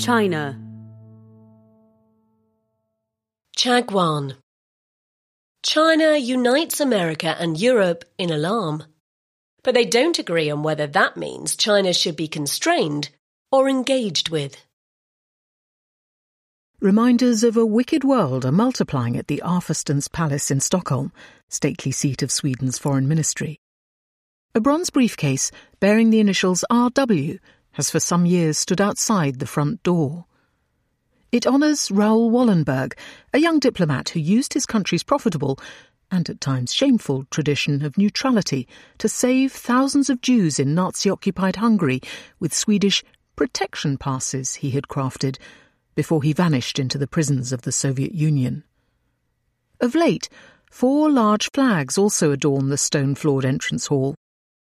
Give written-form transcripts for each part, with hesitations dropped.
China. Chagwan. China unites America and Europe in alarm. But they don't agree on whether that means China should be constrained or engaged with. Reminders of a wicked world are multiplying at the Arfurstens Palace in Stockholm, stately seat of Sweden's foreign ministry. A bronze briefcase bearing the initials RW has for some years stood outside the front door. It honours Raoul Wallenberg, a young diplomat who used his country's profitable and at times shameful tradition of neutrality to save thousands of Jews in Nazi-occupied Hungary with Swedish protection passes he had crafted before he vanished into the prisons of the Soviet Union. Of late, 4 large flags also adorn the stone-floored entrance hall.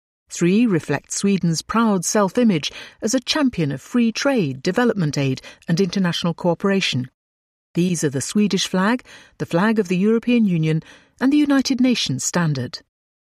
3 reflect Sweden's proud self-image as a champion of free trade, development aid and international cooperation. These are the Swedish flag, the flag of the European Union and the United Nations standard.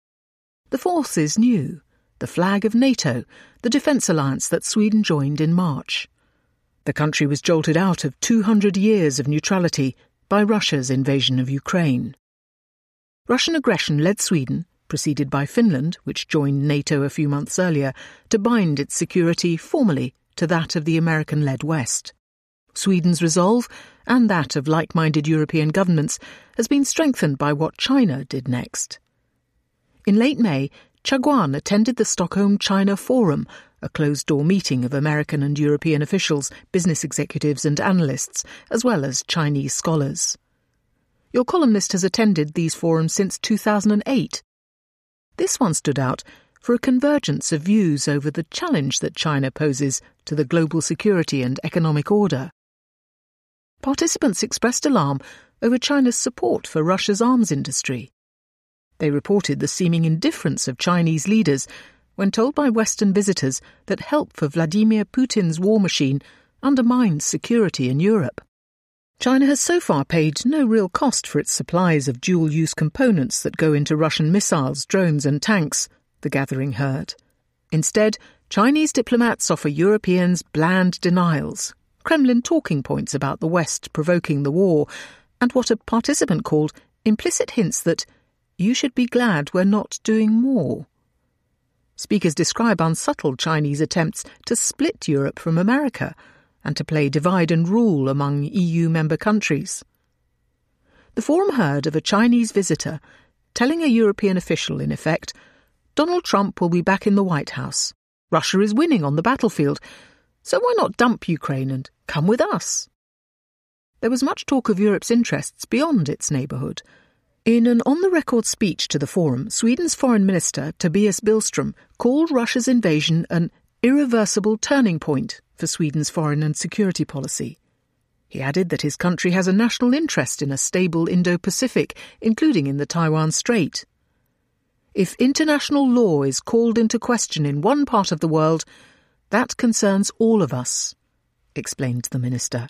The 4th is new, the flag of NATO, the defence alliance that Sweden joined in March. The country was jolted out of 200 years of neutrality by Russia's invasion of Ukraine. Russian aggression led Sweden, preceded by Finland, which joined NATO a few months earlier, to bind its security formally to that of the American-led West. Sweden's resolve, and that of like-minded European governments, has been strengthened by what China did next. In late May, Chagwan attended the Stockholm China Forum, a closed-door meeting of American and European officials, business executives and analysts, as well as Chinese scholars. Your columnist has attended these forums since 2008. This one stood out for a convergence of views over the challenge that China poses to the global security and economic order. Participants expressed alarm over China's support for Russia's arms industry. They reported the seeming indifference of Chinese leaders when told by Western visitors that help for Vladimir Putin's war machine undermines security in Europe. China has so far paid no real cost for its supplies of dual-use components that go into Russian missiles, drones and tanks, the gathering heard. Instead, Chinese diplomats offer Europeans bland denials, Kremlin talking points about the West provoking the war, and what a participant called implicit hints that you should be glad we're not doing more. Speakers describe unsubtle Chinese attempts to split Europe from America and to play divide and rule among EU member countries. The forum heard of a Chinese visitor telling a European official, in effect, Donald Trump will be back in the White House. Russia is winning on the battlefield, so why not dump Ukraine and come with us? There was much talk of Europe's interests beyond its neighbourhood. In an on-the-record speech to the forum, Sweden's Foreign Minister Tobias Billström called Russia's invasion an irreversible turning point for Sweden's foreign and security policy. He added that his country has a national interest in a stable Indo-Pacific, including in the Taiwan Strait. If international law is called into question in one part of the world, that concerns all of us, explained the minister.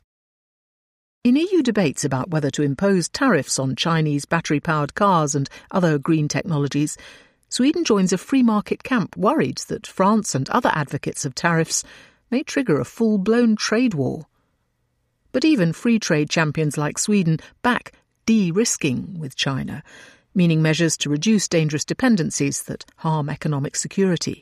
In EU debates about whether to impose tariffs on Chinese battery-powered cars and other green technologies, Sweden joins a free market camp worried that France and other advocates of tariffs may trigger a full-blown trade war. But even free trade champions like Sweden back de-risking with China, meaning measures to reduce dangerous dependencies that harm economic security.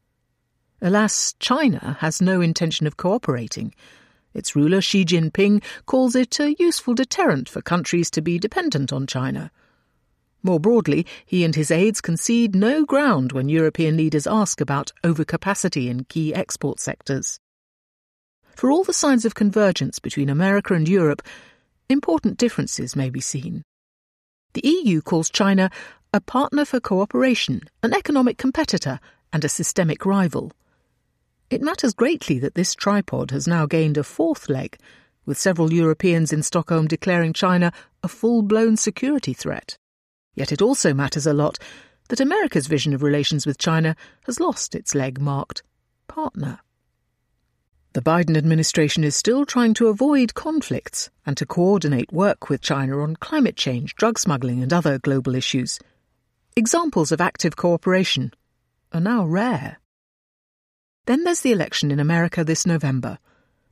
Alas, China has no intention of cooperating. Its ruler, Xi Jinping, calls it a useful deterrent for countries to be dependent on China. More broadly, he and his aides concede no ground when European leaders ask about overcapacity in key export sectors. For all the signs of convergence between America and Europe, important differences may be seen. The EU calls China a partner for cooperation, an economic competitor, and a systemic rival. It matters greatly that this tripod has now gained a 4th leg, with several Europeans in Stockholm declaring China a full-blown security threat. Yet it also matters a lot that America's vision of relations with China has lost its leg marked partner. The Biden administration is still trying to avoid conflicts and to coordinate work with China on climate change, drug smuggling and other global issues. Examples of active cooperation are now rare. Then there's the election in America this November.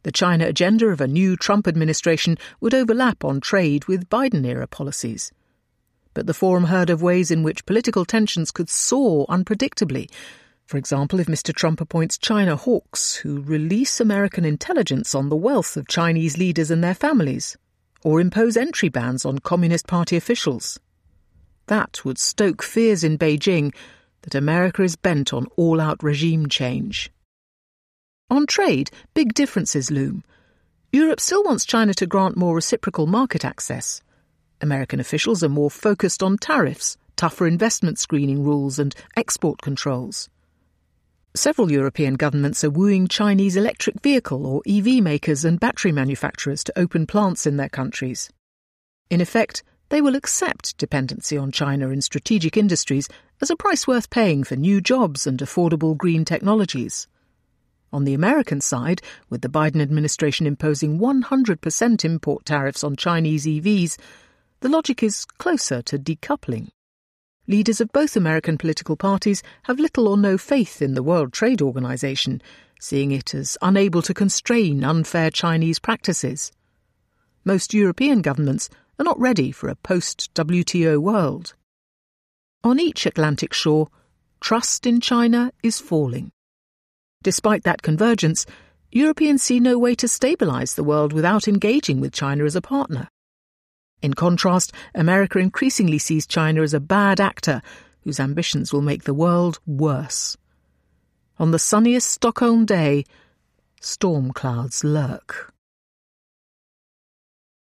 The China agenda of a new Trump administration would overlap on trade with Biden-era policies. But the forum heard of ways in which political tensions could soar unpredictably. For example, if Mr. Trump appoints China hawks who release American intelligence on the wealth of Chinese leaders and their families, or impose entry bans on Communist Party officials. That would stoke fears in Beijing that America is bent on all-out regime change. On trade, big differences loom. Europe still wants China to grant more reciprocal market access. American officials are more focused on tariffs, tougher investment screening rules and export controls. Several European governments are wooing Chinese electric vehicle or EV makers and battery manufacturers to open plants in their countries. In effect, they will accept dependency on China in strategic industries as a price worth paying for new jobs and affordable green technologies. On the American side, with the Biden administration imposing 100% import tariffs on Chinese EVs, the logic is closer to decoupling. Leaders of both American political parties have little or no faith in the World Trade Organization, seeing it as unable to constrain unfair Chinese practices. Most European governments are not ready for a post-WTO world. On each Atlantic shore, trust in China is falling. Despite that convergence, Europeans see no way to stabilise the world without engaging with China as a partner. In contrast, America increasingly sees China as a bad actor whose ambitions will make the world worse. On the sunniest Stockholm day, storm clouds lurk.